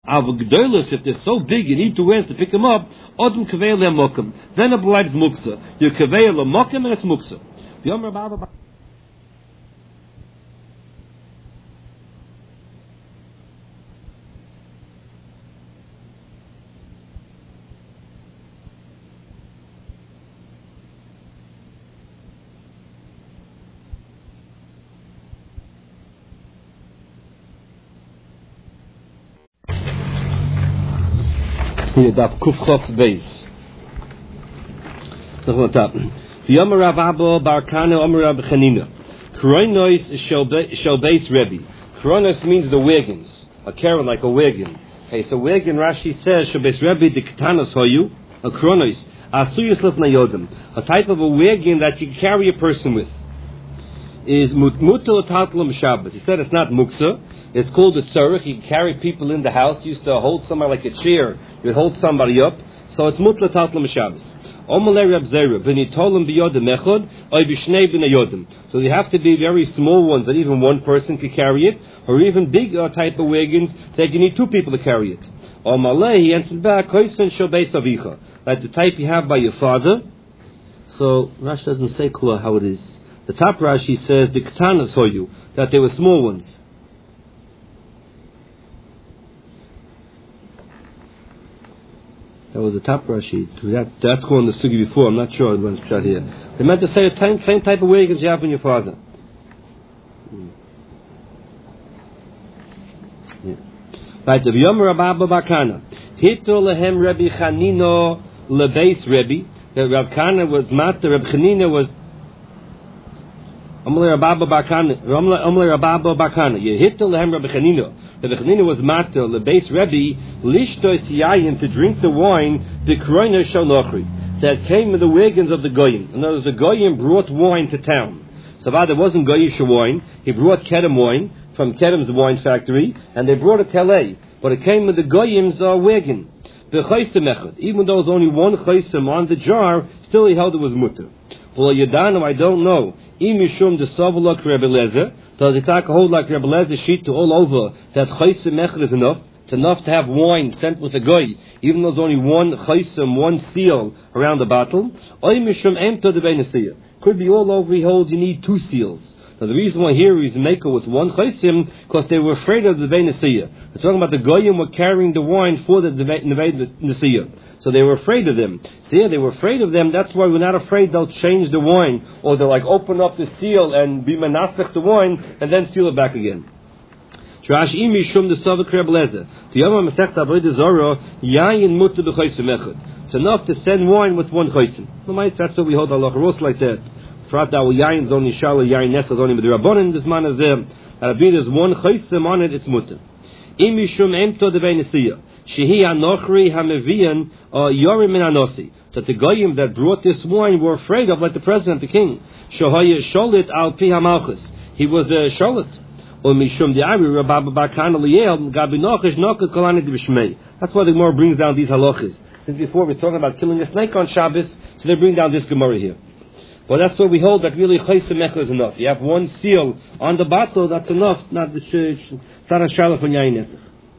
Avgdoilus, if they're so big, you need 2 hands to pick them up. Odem kavei lemokim. Then it belongs muksa. You kavei lemokim and it's muksa. The Omer Baba. Here, Daf Kuf Chof Beis. Look on top. V'yomer Rav Abba Bar Kana Omer Rav Chanina. Kronos shel Beis Rebbe. Kronos means the wagons. A caravan, like a wagon. Okay, so wagon, Rashi says, shel Beis Rebbe the Ketanos hoyu. A Kronos. Asuyus lefnei yodem. A type of a wagon that you carry a person with. Is mutal tatlam Shabbos. He said it's not muksa. It's called a tzarech. You carry people in the house. You used to hold somebody like a chair. You would hold somebody up. So it's mutal tatlam Shabbos. Omalei Reb Zera v'nitolim biyodem echad oy b'shnei b'nei yodem. So they have to be very small ones that even one person can carry it, or even big type of wagons that you need 2 people to carry it. Omalei, he answered back, koisen shel beis avicha, like the type you have by your father. So Rashi doesn't say clear how it is. The top Rashi says the ketanas hoyu, that they were small ones. That was the top Rashi. That's going to the sugi before. I'm not sure when it's shot here. They meant to say the same type of wagons you have from your father. Right. The V'yomer Rabba Bakana. Hito lehem Rabbi Chanino lebeis Rabbi. Rav Kana was master. Rabbi Chanina was. Omer Rabba Bakana. Yehito lehem Rabbi Chanino. Rabbi Chanina was matter lebeis Rebbe lishtos yayin, to drink the wine the kroina shel nochri that came in the wagons of the goyim. In other words, the goyim brought wine to town. So there wasn't goyish wine. He brought Kedem wine from Kedem's wine factory, and they brought it to LA. But it came with the goyim's wagon. The chaysem echad, even though there was only 1 chaysem on the jar, still he held it was mutter. Well, Yadanu, I don't know. Imishum de Savalak Rebbe Lezer. Does it take a hold like Rebbe Lezer sheet to all over that chaysem echad is enough? It's enough to have wine sent with a goy, even though there's only 1 chaysem, 1 seal around the bottle. Imishum ento de Beinasiyah. Could be all over. He holds you need 2 seals. Now the reason why here is maker with 1 chaysim, because they were afraid of the Devei Nesiyah. It's talking about the goyim were carrying the wine for the Devei Nesiyah. So they were afraid of them. So yeah, they were afraid of them. That's why we're not afraid they'll change the wine, or they'll like open up the seal and be menasech the wine and then seal it back again. It's enough to send wine with 1 chaysim. That's what we hold Allah Ros like that. Frat that yayin only shala yayin nesas only with the rabbanon. This man is there. There's 1 chaysim on it. It's mutter. Imishum emto de beinasiyah. Shehi hanochri hamevian yorim min anosi. That the goyim that brought this wine were afraid of, like the president, the king. Shohaya sholit al pi hamalchus. He was the sholit. Umishum di'ari rabba bakana liyel gabi nochish nochad kolani d'bishmei. That's why the Gemara brings down these halachas. Since before we're talking about killing a snake on Shabbos, so they bring down this Gemara here. Well, that's what we hold, that really chaysem echad is enough. You have 1 seal on the bottle, that's enough. Not the tzara shalach on yayin nesach.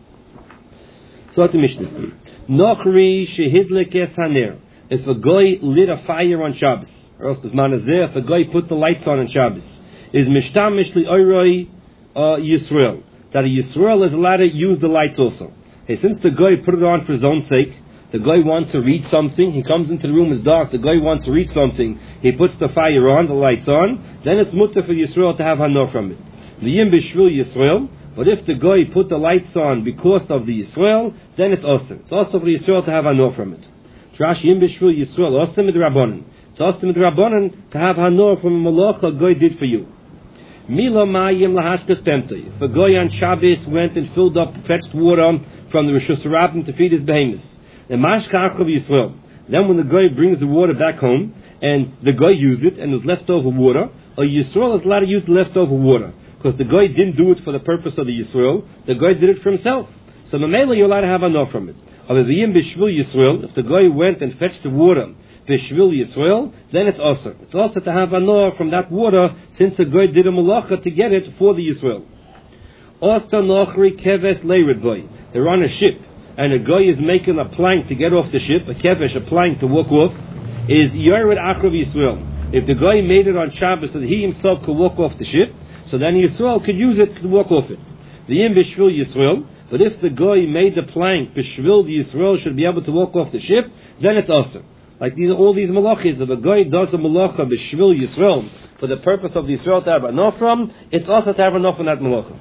So that's the Mishnah. Nochri shehidlik es haner. If a guy lit a fire on Shabbos, or else if a guy put the lights on Shabbos, is mishtamish li oiroi Yisrael. That a Yisrael is allowed to use the lights also. Hey, since the guy put it on for his own sake, the guy wants to read something, he comes into the room, it's dark, the guy wants to read something, he puts the fire on, the lights on, then it's mutter for Yisrael to have hanor from it. V'yim b'shvil Yisrael, but if the guy put the lights on because of the Yisrael, then it's awesome. It's also for Yisrael to have hanor from it. Trash yim b'shvil Yisrael, awesome with Rabbanan. It's awesome with Rabbanan to have hanor from a malacha a guy did for you. Mila mayim lahashkas pemtei. If a guy on Shabbos went and filled up, fetched water from the Rishus Rabbim to feed his behemoths. The mashkach of Yisrael. Then when the guy brings the water back home, and the guy used it, and it was leftover water, a Yisrael is allowed to use leftover water. Because the guy didn't do it for the purpose of the Yisrael, the guy did it for himself. So Mamela, you're allowed to have enough from it. If the guy went and fetched the water, Bishvil Yisrael, then it's also. It's also to have anor from that water, since the guy did a malacha to get it for the Yisrael. Also nochri keves leirid boy. they're on a ship, and a guy is making a plank to get off the ship, a kevesh, a plank to walk off, is Yored Akrav Yisrael. If the guy made it on Shabbos so that he himself could walk off the ship, so then Yisrael could use it, could walk off it. The Yim Bishvil Yisrael, but if the guy made the plank, Bishvil Yisrael should be able to walk off the ship, then it's awesome. Like all these malachis, if a guy does a malacha Bishvil Yisrael for the purpose of the Yisrael to have enough from, it's also to have enough from that malacha.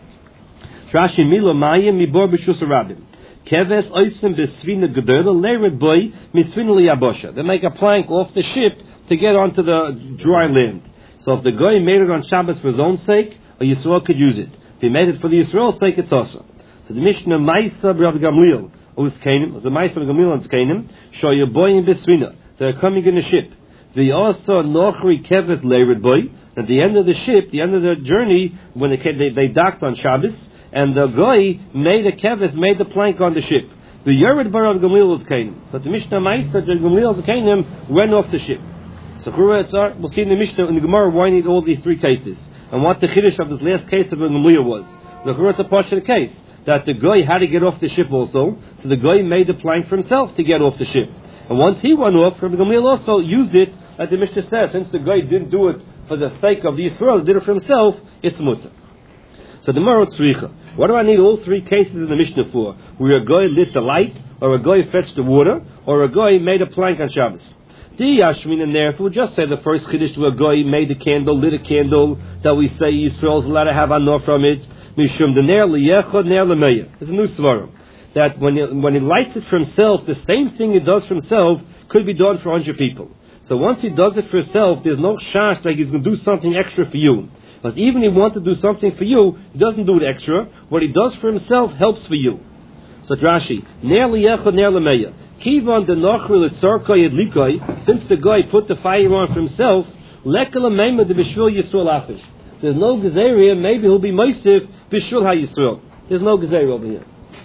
Rashi Milo Mayim Mibor B'Shus Rabim. Keves Oisim B'Svina Gedola Leired Boy Misvina Liyabosha. They make a plank off the ship to get onto the dry land. So if the guy made it on Shabbos for his own sake, a Yisrael could use it. If he made it for the Yisrael's sake, it's also. So the Mishnah Maisa B'Rab Gamliel was Canaan, was the Maisa Gamliel and Canaan. Shoyaboyim B'Svina. They're coming in a ship. The also Nochri Keves Leired Boy. At the end of the ship, the end of the journey, when they docked on Shabbos, and the guy made a keves, made the plank on the ship. The Yered Bar of Gamliel was Canaan. So the Mishnah Ma'isa, the Gamliel of Canaan went off the ship. So we'll see in the Mishnah, in the Gemara, why need all these three cases. And what the Chiddush of this last case of Gamliel was. The Churah is a part of the case. That the guy had to get off the ship also. So the guy made the plank for himself to get off the ship. And once he went off, Rabbi Gamliel also used it, like the Mishnah says, since the guy didn't do it for the sake of the Yisrael, he did it for himself, it's mutter. So the Gemara Tzricha. What do I need all three cases in the Mishnah for? Where a guy lit the light, or a guy fetched the water, or a guy made a plank on Shabbos. The Yashmin and therefore just say the first Kiddush to a guy made a candle, lit a candle, that we say Yisrael's allowed to have anor from it. Mishum the ner liyechod ner lemeya. It's a new svarim. That when he lights it for himself, the same thing he does for himself could be done for 100 people. So once he does it for himself, there's no shash like he's going to do something extra for you. Because even if he wants to do something for you, he doesn't do it extra. What he does for himself helps for you. So Rashi, ner liyechod ner lemeya. Kivan de nochri litzorka yedlikai. Since the guy put the fire on for himself, lekala meima de b'shvil Yisrael afish. There's no gezeria. Maybe he'll be meisif b'shvil ha Yisrael. There's no gezeria over here.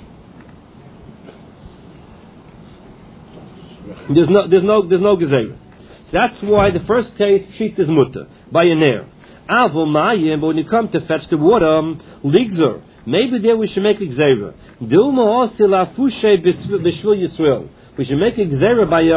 There's no gezeria. So that's why the first case sheet is mutter by a ner. Avol mayim, but when you come to fetch the water, ligzer. Maybe there we should make a gzeira. Dilma osil afushe b'shvil Yisrael. We should make a gzeira by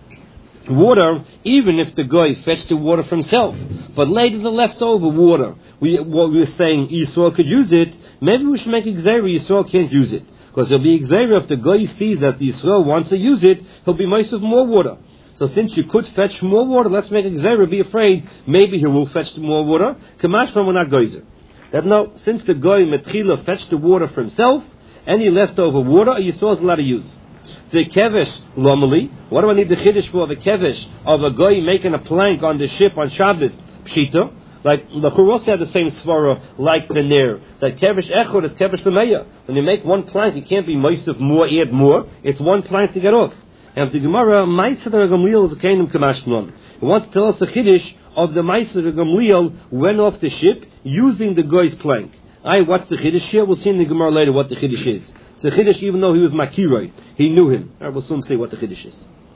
water, even if the guy fetched the water for himself. But later the leftover water, what we were saying, Yisrael could use it. Maybe we should make a gzeira. Yisrael can't use it because there'll be a gzeira if the guy sees that the Yisrael wants to use it. He'll be most of more water. So since you could fetch more water, let's make a gzeira. Be afraid. Maybe he will fetch more water. Kamashma we're not geyser. That no, since the guy Metchila fetched the water for himself, any leftover water, Yisrael is allowed to use. The kevesh lomali. What do I need the chiddush for? The kevesh of a guy making a plank on the ship on Shabbos pshita. Like the Churos had the same svara like the ner. That kevesh echod is kevesh lemeya. When you make one plank, it can't be moisef more, add more. It's one plank to get off. And the Gemara, Ma'aser Gamliel is a kingdom kamashnon. It wants to tell us the chiddush of the Ma'aser Gamliel went off the ship using the guy's plank. What's the chiddush here? We'll see in the Gemara later what the chiddush is. It's a chiddush even though he was makiroi. He knew him. We'll soon see what the chiddush is.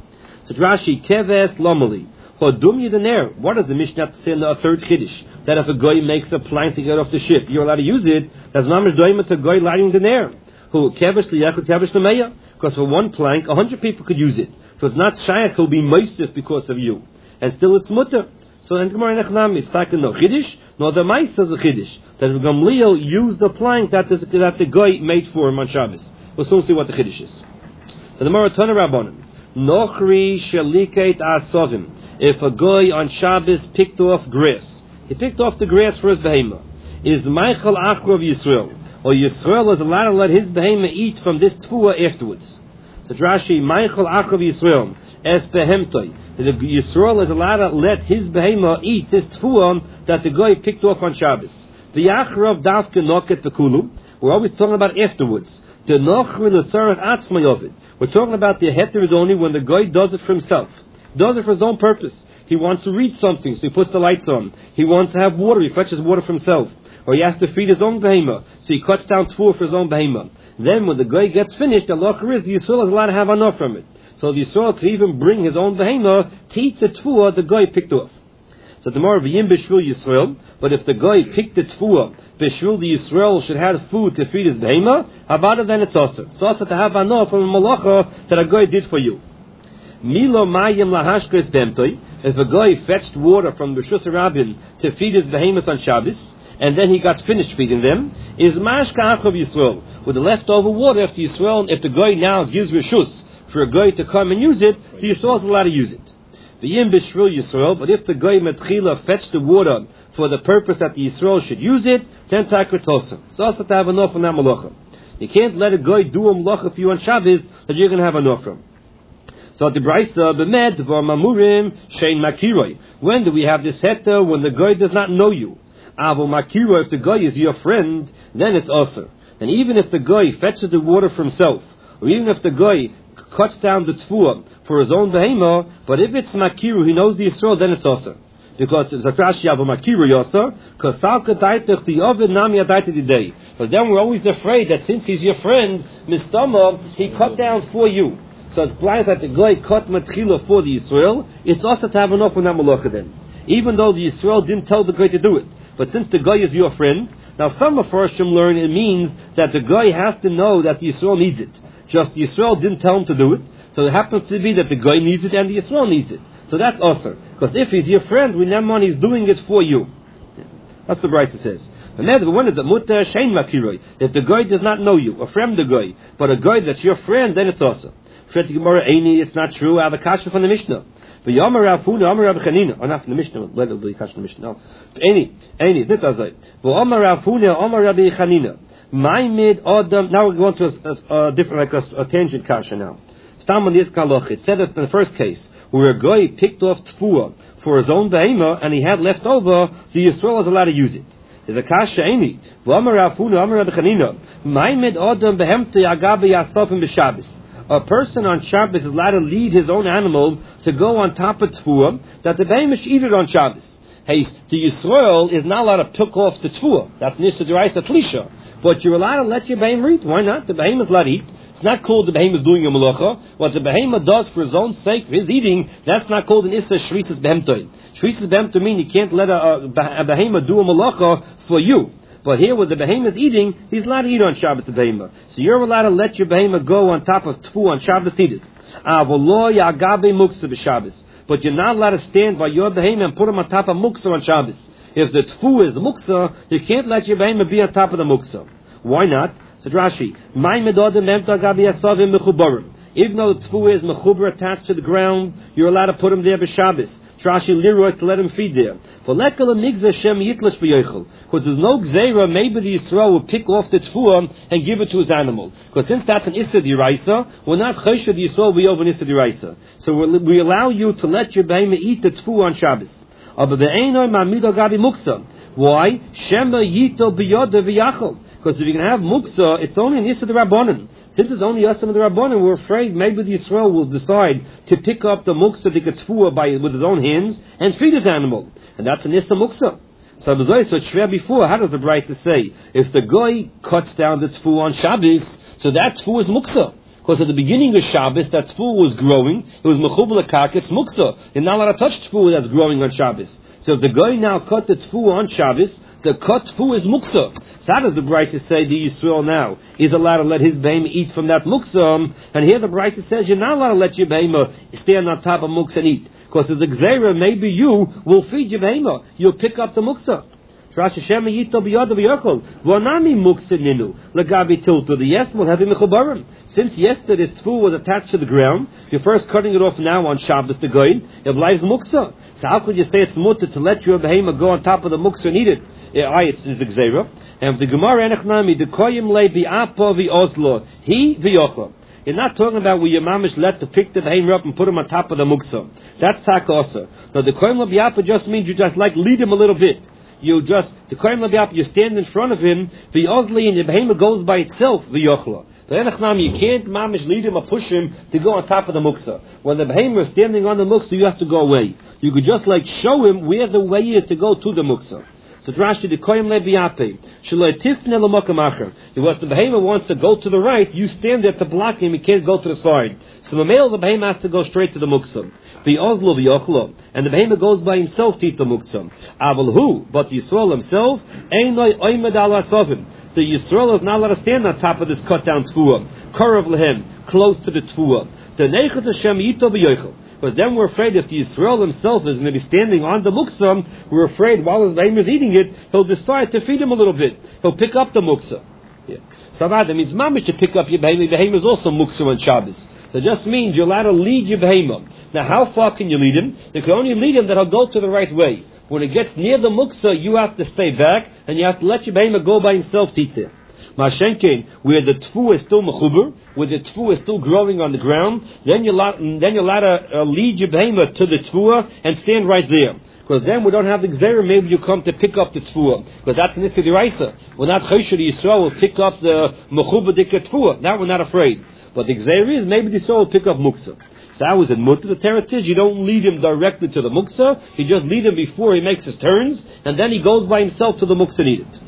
So Rashi, keves lomali. Hodum yidaner. What does the Mishnah have to say in the third chiddush? That if a guy makes a plank to get off the ship, you're allowed to use it. That's mamish doima to guy lighting the ner. Who kevesh liyachot kevesh lemeya. Because for one plank, 100 people could use it. So it's not shaykh who'll be moistif because of you. And still it's mutter. So in Gemara Nechnam, it's like no chiddush, nor the mice says a chiddush. That Gamliel used the plank that the guy made for him on Shabbos. We'll soon see what the chiddush is. So the Maratona Rabbanim. Nochri shaliket asovim. If a guy on Shabbos picked off grass, he picked off the grass for his behema. Is Michael Achrov Yisrael? Or Yisrael is allowed to let his behema eat from this tfuah afterwards. So Rashi, Michael Achrov Yisrael, es behemtoi. The Yisrael is allowed to let his behema eat this tfuah that the guy picked off on Shabbos. The Achrov davke noket v'kulu. We're always talking about afterwards. The nochri l'sarach atzmai of it. We're talking about the heter is only when the guy does it for himself. Does it for his own purpose. He wants to read something, so he puts the lights on. He wants to have water, he fetches water for himself. Or he has to feed his own behema, so he cuts down tfuah for his own behema. Then when the guy gets finished, the locher is the Yisrael is allowed to have enough from it. So the Yisrael could even bring his own behema to eat the tfuah the guy picked off. So the more v'yim b'shvil Yisrael, but if the guy picked the tfuah, b'shvil the Yisrael should have food to feed his behema, habada then it's also. It's also to have anah from a malacha that a guy did for you. Milo mayim lahashkes bemtoi, if a guy fetched water from the Rishus Rabbin to feed his behemoths on Shabbos, and then he got finished feeding them, is mashka achov Yisrael, with the leftover water after Yisrael, if the guy now gives Rishus for a guy to come and use it, the Yisrael is allowed to use it. V'yim b'shvil Yisrael, but if the guy metchila fetched the water for the purpose that the Yisrael should use it, then takritz also. It's also to have enough from that malacha. You can't let a guy do a malacha for you on Shabbos that you're going to have enough from. So the Braisa, b'med v'mamurim shein makiroi. When do we have this heta? When the guy does not know you. Avo makiroi, if the guy is your friend, then it's also. And even if the guy fetches the water for himself, or even if the guy cuts down the tfuah for his own behema, but if it's makiru, he knows the Yisrael, then it's also. Because it's a Rashi of a makiru yosa, because then we're always afraid that since he's your friend, mistama, he cut down for you. So it's blind that the guy cut matchila for the Yisrael, it's also to have enough on that malacha then. Even though the Yisrael didn't tell the guy to do it. But since the guy is your friend, now some of Farshim learn it means that the guy has to know that the Yisrael needs it. Just the Yisrael didn't tell him to do it, so it happens to be that the guy needs it and the Yisrael needs it. So that's also. Because if he's your friend, we know he's doing it for you. That's what the Brisa says. When is it mutter shein makiroi? If the guy does not know you, a friend the guy, but a guy that's your friend, then it's also. It's not true. I have a kasha from the Mishnah. But Yamar Rav Huna, Yamar Rav Chanina, or not from the Mishnah. Let it be kasha from the Mishnah. No. Any, it's not as I. But Yamar Rav Huna, Yamar Rav Chanina. My mid Adam. Now we're going to a different, like a tangent kasha now. It said that in the first case, where a guy picked off tfuah for his own behema and he had left over, the Yisrael was allowed to use it. There's a kasha any. V'amar Rav Huna, Amar Rav Chanina. My mid Adam behemte agabe yasofim b'Shabbos. A person on Shabbos is allowed to lead his own animal to go on top of tfuah that the behema should eat it on Shabbos. Hey, the Yisrael is not allowed to pick off the tfuah. That's nisa d'oraisa tlisha. But you're allowed to let your behemah eat. Why not? The behemah is allowed to eat. It's not called the behemah is doing a malacha. What the behemah does for his own sake, for his eating, that's not called an issa shrisas behemtoin. Shrisas behemtoin means you can't let a behemah do a malacha for you. But here, where the behemah is eating, he's allowed to eat on Shabbos the behemah. So you're allowed to let your behemah go on top of tfu on Shabbos eat it. But you're not allowed to stand by your behemah and put him on top of muksa on Shabbos. If the tfu is muksa, you can't let your behemah be on top of the muksa. Why not? Said Rashi, even though the tfu is mechuber attached to the ground, you're allowed to put him there b'Shabbos. Rashi lirois to let him feed there. Because there's no gzeira, maybe the Yisrael will pick off the tfuah and give it to his animal. Because since that's an issa d'iraisa, we're not choshed the Yisrael will be over an issa d'iraisa. So we allow you to let your behemah eat the tfuah on Shabbos. Why? Shema yito biyoda v'yachol. Because if you can have muksa, it's only an issa d'Rabbanan. Since it's only Yasam d'Rabbanan, we're afraid maybe the Yisrael will decide to pick up the muksa tfuah with his own hands and feed his animal. And that's an issa muksa. So it's shver before. How does the Brisa say? If the guy cuts down the tfuah on Shabbos, so that tfuah is muksa. Because at the beginning of Shabbos, that tfuah was growing. It was mechubel akak, it's muksa. You're not allowed to touch tfuah that's growing on Shabbos. So if the guy now cut the tfuah on Shabbos, the cut tfuah is muksa. So how does the Brisa say the Yisrael now is allowed to let his behemah eat from that muksa? And here the Brisa says you're not allowed to let your behemah stand on top of muksa and eat. Because as a gzeira, maybe you will feed your behemah. You'll pick up the muksa. The yes will have him mechubarim. Since yesterday this tfuah was attached to the ground, you're first cutting it off now on Shabbos the goyim, it lies muksa. So how could you say it's mutter to let your behemah go on top of the muksa and eat it? It's a gzeira. And the Gemara enechnami the koyim le bi'apa v'ozlo he v'yocha. You're not talking about where your mamish let to pick the behemah up and put him on top of the muksa. That's takasa. Now the koyim le bi'apa just means you just like lead him a little bit. You just, the koyim le bi'apa, you stand in front of him, v'ozli, and the behemah goes by itself, v'yochla. You can't mamish lead him or push him to go on top of the muksa. When the behemah is standing on the muksa, you have to go away. You could just like show him where the way is to go to the muksa. So So Rashi the koyim lebiape shaloi tifne l'makam acher. Because the behemoth wants to go to the right, you stand there to block him. He can't go to the side. So the male, the behemoth has to go straight to the muktzah. The ozlo v'yochlo, and the behemoth goes by himself to eat the muktzah. Aval hu, but Yisrael himself, einoi oimed al asovim. The Yisrael is not allowed to stand on top of this cut down tfuah. Karav lehem, close to the tfuah. The nechet Hashem yito b'yochel. Because then we're afraid if the Yisrael himself is going to be standing on the muktzah, we're afraid while his behemoth is eating it, he'll decide to feed him a little bit. He'll pick up the muktzah. Yeah. So that means mamish to pick up your behemoth. Behemoth is also muktzah on Shabbos. That just means you're allowed to lead your behemoth. Now, how far can you lead him? You can only lead him that he'll go to the right way. When it gets near the muktzah, you have to stay back, and you have to let your behemoth go by himself to eat there. Mashenkin, where the tfu is still mechuber, where the tfu is still growing on the ground, then you're allowed to lead your behemoth to the tfuah and stand right there. Because then we don't have the gzera, maybe you come to pick up the tfuah. Because that's an issue d'oraisa. We're not chosher the Yisrael will pick up the mechuber dika tfuah. Now we're not afraid. But the gzera is, maybe the Yisrael will pick up muktzah. So that was in mutter. The teretz is, you don't lead him directly to the muktzah, you just lead him before he makes his turns, and then he goes by himself to the muktzah and eat it.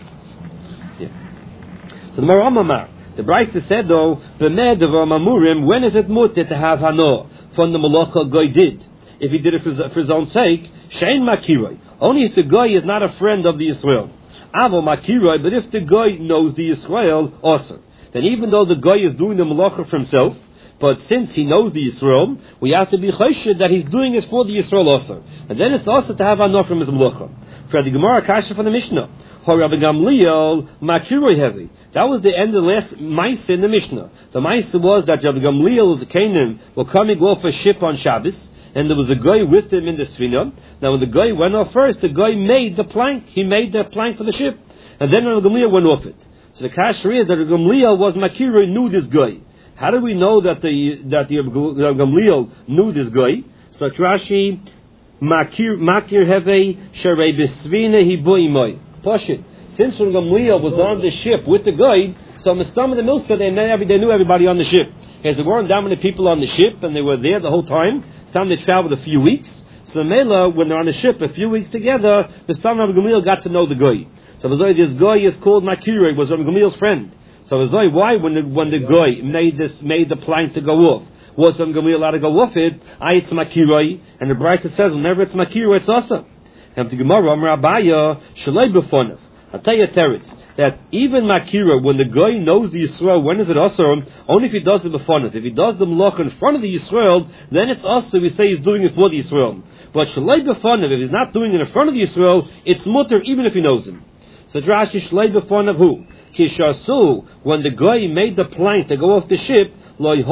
So the Maramamar, the Brisa said though, b'med v'amamurim, when is it mutter to have hano from the malacha guy did? If he did it for his own sake, shein makiroi. Only if the guy is not a friend of the Yisrael. Avo makiroi, but if the guy knows the Yisrael, also. Then even though the guy is doing the malacha for himself, but since he knows the Yisrael, we have to be choshed that he's doing it for the Yisrael also. And then it's also to have hano from his malacha. For the Gemara Kasha from the Mishnah. Rabbi Gamliel makiroi heavy. That was the end of the last Maisa in the Mishnah. The Maisa was that Rabbi Gamliel was a Canaan, were coming off a ship on Shabbos, and there was a guy with him in the Sfina. Now when the guy went off first, the guy made the plank. He made the plank for the ship. And then Rabbi Gamliel went off it. So the Kasha is that Rabbi Gamliel was makiroi, knew this guy. How do we know that the Rabbi Gamliel knew this guy? So Rashi, makir heavy, sharei besvina hibuimoi. Pashit. Since Rabbi Gamliel was on the ship with the guide, so Mistam and the Milsa, they knew everybody on the ship. As there weren't that many people on the ship, and they were there the whole time. It's time they traveled a few weeks. So Mela, when they're on the ship a few weeks together, Mistam and Rabbi Gamliel got to know the guy. So this guy is called Makiroi, was Rabbi Gamliel's friend. So why when the guy made the plank to go off, was Rabbi Gamliel allowed to go off it? It's Makiroi, and the Brisa says whenever it's Makiroi, it's awesome. And the Gemara, Rabaya, Shalei B'fonav. I'll tell you a teretz, that even Makira, when the guy knows the Yisrael, when is it asur? Only if he does it b'fonav. If he does the malach in front of the Yisrael, then it's asur, we say he's doing it for the Yisrael. But Shalei B'fonav, if he's not doing it in front of the Yisrael, it's mutter even if he knows him. So Drashi Shalei B'fonav who? Kishasu, when the guy made the plank to go off the ship, Rabbi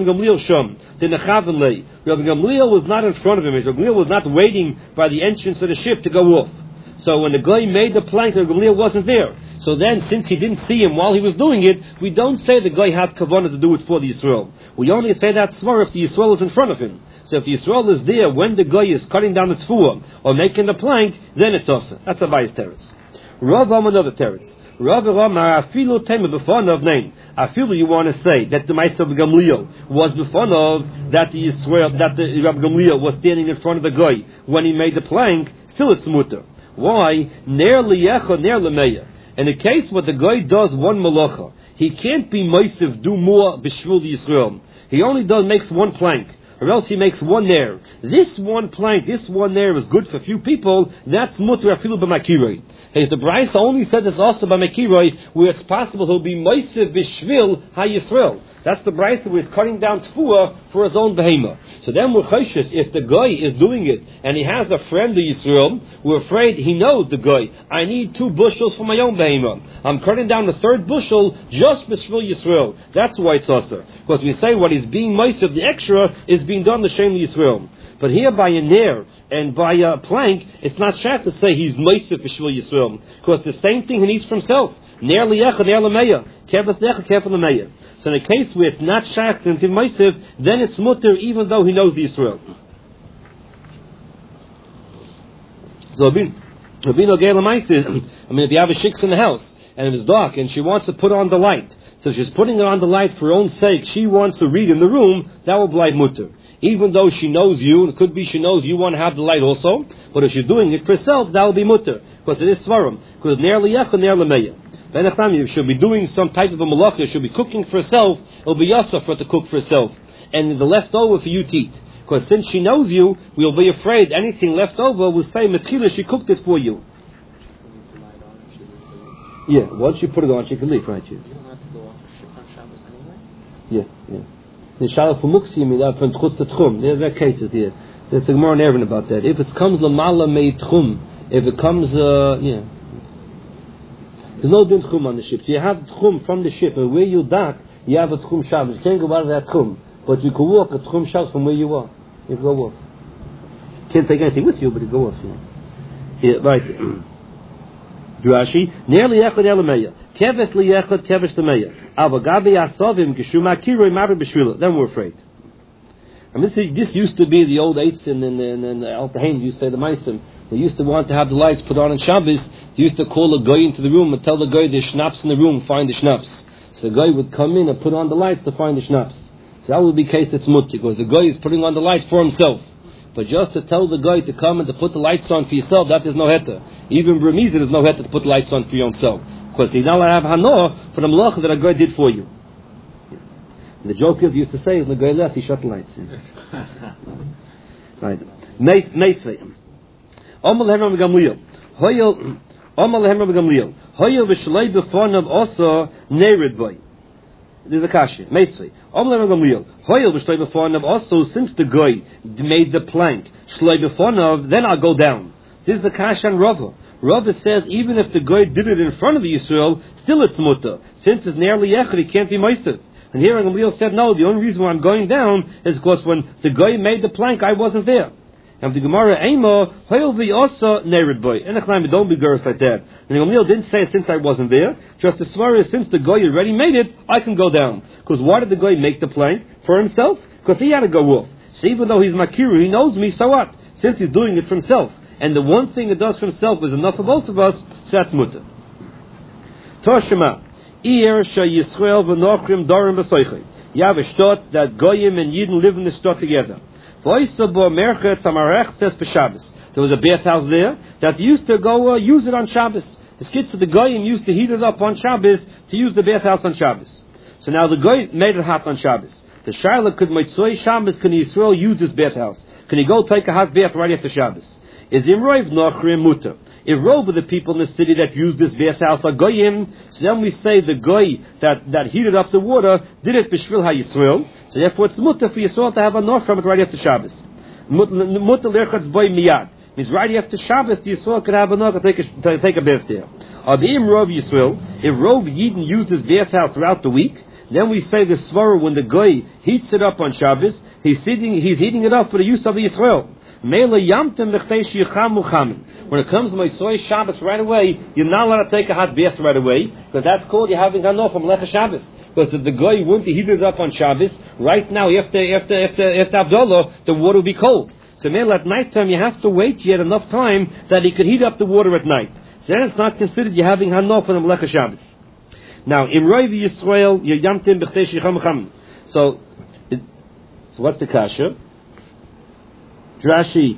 Gamliel was not in front of him. Rabbi Gamliel was not waiting by the entrance of the ship to go off. So when the guy made the plank, Rabbi Gamliel wasn't there. So then, since he didn't see him while he was doing it, we don't say the guy had kavanah to do it for the Yisrael. We only say that svar if the Yisrael is in front of him. So if the Yisrael is there when the guy is cutting down the tfuah or making the plank, then it's awesome. That's a bias teretz. Rav another teretz. Rav Ramar afilu tema b'fonav name. Afilu you want to say that the Ma'aseh of Gamliel was b'fonav, that the Yisrael, that the Rabbi Gamliel was standing in front of the guy when he made the plank. Still it's mutter. Why? Ner liyecha, ner lemeya. In the case where the guy does one malacha, he can't be meisiv, do more b'shvul Yisrael. He only makes one plank, or else he makes one ner. This one plank, this one ner is good for a few people. That's mutter afilu b'makiroi. Hey, the Brisa only said this also b'makiroi, where it's possible he'll be meisiv b'shvil ha-Yisrael. That's the Brisa where he's cutting down tfuah for his own behemoth. So then we're choshes, if the guy is doing it and he has a friend of Yisrael, we're afraid he knows the guy. I need 2 bushels for my own behemoth. I'm cutting down the 3rd bushel just b'shvil Yisrael. That's why it's also. Because we say what is being meisiv, the extra, is being done the shem Yisrael. But here by a ner and by a plank, it's not shach to say he's meisiv b'shvil Yisrael. Because the same thing he needs for himself. Ner liyecha, ner lemeya. Kefas lecha, kefas lemeya. So in a case where it's not shach and meisiv, then it's mutter even though he knows the Yisrael. So if if you have a shik's in the house and it's dark and she wants to put on the light, so she's putting it on the light for her own sake, she wants to read in the room, that will be mutter. Even though she knows you, it could be she knows you want to have the light also, but if she's doing it for herself, that will be mutter. Because it is svarim. Because ner liyechad, ner lemeya. If she'll be doing some type of a malacha, she'll be cooking for herself, it'll be yasser for her to cook for herself. And the leftover for you to eat. Because since she knows you, we'll be afraid anything left over will say, Metchila, she cooked it for you. Yeah, once you put it on, she can leave, right? You don't have to go off the ship on Shabbos anyway? Yeah. The Shalach for Muksim, from Tchutz to Tchum. There are cases there. There's a Gemara in Erevin about that. If it comes Lamala Mei Tchum, if it comes, there's no din Tchum on the ship. So you have Tchum from the ship, and where you dock, you have a Tchum Shabbos. You can't go out of that Tchum. But you can walk a Tchum Shabbos from where you are. You can go off. Can't take anything with you, but you go off. Yeah, right. Rashi, nearly echad elameya, keves liyechad, keves lemeya. Avagabi asovim geshuma kiroi maver b'shvila. Then we're afraid. I mean, this used to be the old eights and Al Tahain used to say the Meisim. They used to want to have the lights put on Shabbos. They used to call a guy into the room and tell the guy there's schnapps in the room, find the schnapps. So the guy would come in and put on the lights to find the schnapps. So that would be case that's mutter, because the guy is putting on the lights for himself. But just to tell the guy to come and to put the lights on for yourself, that is no heta. Even Burmese, there's no heta to put the lights on for yourself. Because you're not allowed to have hanoah for the malacha that a guy did for you. And the joke used to say, when the guy left, he shut the lights. Right. Meisvei. Omal lehem Rabbi Gamliel. Omal lehem Rabbi Gamliel. Hoyel v'shlei b'fonav also nerid boy. There's a kasha. Meisvei. Omal lehem Rabbi Gamliel. Hoyel v'shlei b'fonav also, since the guy made the plank, shlei b'fonav, then I'll go down. This is the kasha and Rava. Rava says even if the guy did it in front of the Yisrael, still it's mutter. Since it's nearly echad, he can't be meiser. And here Gamliel said, no, the only reason why I'm going down is because when the guy made the plank, I wasn't there. And the Gemara, Eimo, Hoyel v'yosa nerid boy. And don't be girls like that. And Gamliel didn't say since I wasn't there, just the svar is since the guy already made it, I can go down. Because why did the guy make the plank? For himself? Because he had to go off. So even though he's Makiru, he knows me, so what? Since he's doing it for himself. And the one thing it does for himself is enough for both of us, so that's mutter. Toshima. You have a shtot that Goyim and Yidden live in the shtot together. There was a base house there that used to go use it on Shabbos. The skits of the Goyim used to heat it up on Shabbos to use the base house on Shabbos. So now the Goy made it hot on Shabbos. The Shaila could Mitzvah Shabbos, can Yisrael use this base house? Can he go take a hot bath right after Shabbos? Is Imroiv Nochrim Mutter? If Rove of the people in the city that used this base house are Goyim, so then we say the Goy that heated up the water did it B'Shvil HaYisrael, so therefore it's mutter for Yisrael to have a north from it right after Shabbos. Mutter Lerchatz Boy Miyad means right after Shabbos the Yisrael could have a north to take a bath there. Or the Rove Yisrael, if Rove Yidden used this base house throughout the week, then we say the Svara when the Goy heats it up on Shabbos, he's heating it up for the use of the Yisrael. When it comes to Motzei Shabbos right away, you're not allowed to take a hot bath right away, because that's called you're having hanoah from Lecha Shabbos. Because if the guy wouldn't heat it up on Shabbos, right now after Avdallah, the water will be cold. So at night time you have to wait yet enough time that he could heat up the water at night. So then it's not considered you're having hanoah from Lecha Shabbos. Now in Roiv Yisrael, you're yamtim b'chtei shicham cham. So what's the kasha? Rashi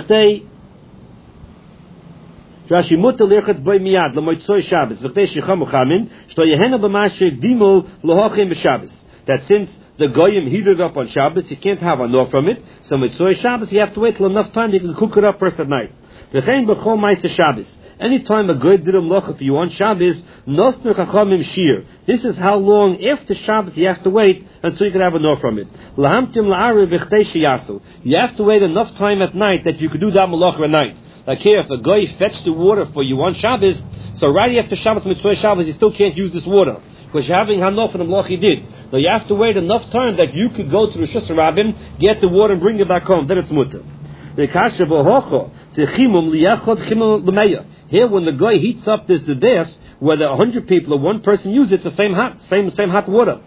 mutter lerchatz boy miyad lemotzoi Shabbos v'chtei shicham uchamin shto yehena b'mashe dimul lohachim b'Shabbos. That since the goyim heated up on Shabbos, you can't have enough from it. So motzoi Shabbos, you have to wait till enough time you can cook it up first at night. V'chein b'chol ma'aseh Shabbos. Anytime a goy did a melacha for you on Shabbos, nosner chachamim shir. This is how long after Shabbos you have to wait until you can have enough from it. Lahamtim la'arev v'chtei sheyasu. You have to wait enough time at night that you could do that melacha at night. Like here, if a guy fetched the water for you on Shabbos, so right after Shabbos, Mitzvah Shabbos, you still can't use this water. Because you're having hanoah for the melacha you did. Now you have to wait enough time that you could go to the Rosh Hashanah, get the water and bring it back home. Then it's mutter. Here, when the guy heats up this the bath, whether 100 people or one person use it, it's the same hot water.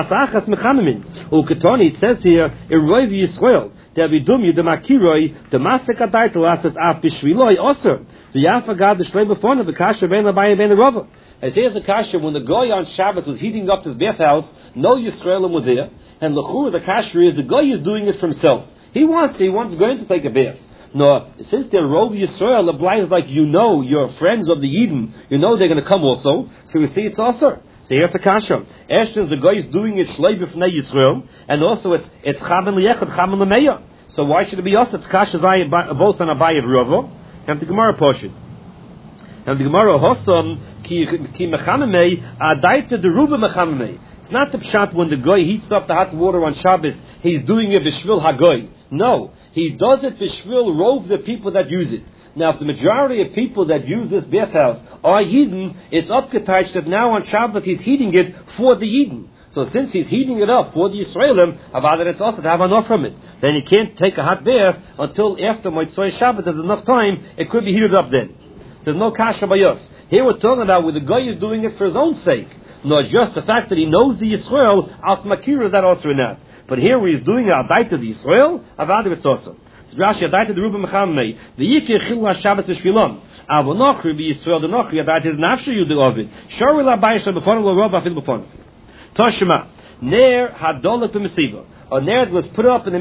It says here, in Roiv Yisrael, Davidum Yudamakiroi, the Masaka Daitel Asas Af Bishviloi Osir, the Yafagad the Shlei Befona, the Kasha Ben Labaya Ben Rava. As here's the Kasha, when the guy on Shabbos was heating up his bathhouse, no Yisraelim was there, and Lachur, the Kasha is the guy is doing it for himself. He wants going to take a bath. No, since they're Rov Yisrael, the blind is like, you're friends of the Eden, they're going to come also, so we see it's also. So here's the kasha. Ashton, the guy is doing it shlei b'fnei Yisrael, and also it's chamen liyechad, chamen lemeya. So why should it be us? It's kasha both on Abaye and Rava, and the Gemara portion. And the Gemara Hossam ki mechamemei adaita deruba mechamemei. It's not the pshat when the guy heats up the hot water on Shabbos, he's doing it b'shvil hagoy. No, he does it b'shvil rov the people that use it. Now, if the majority of people that use this bathhouse are Yidden, it's upgetouched that now on Shabbos he's heating it for the Yidden. So since he's heating it up for the Yisraelim, about it, it's also to have enough from it. Then he can't take a hot bath until after Motzei Shabbat. There's enough time, it could be heated up then. So there's no kasha by us. Here we're talking about where the guy is doing it for his own sake. Not just the fact that he knows the Yisrael, as makira that also in that. But here where he's doing it, adaita the Yisrael, about it, it's also. Rashi adaita the Ruba Mechamei, the Yikir Chil HaShabbos V'Shvilon. Avo Nochri B'Yisrael, the Nochri adaita the Nafshe Yudu Ovid. Shori L'Abayis L'Befonim L'Rov Afil Befonim. Toshima, Ner Hadolek B'Mesiva. A ner was put up in the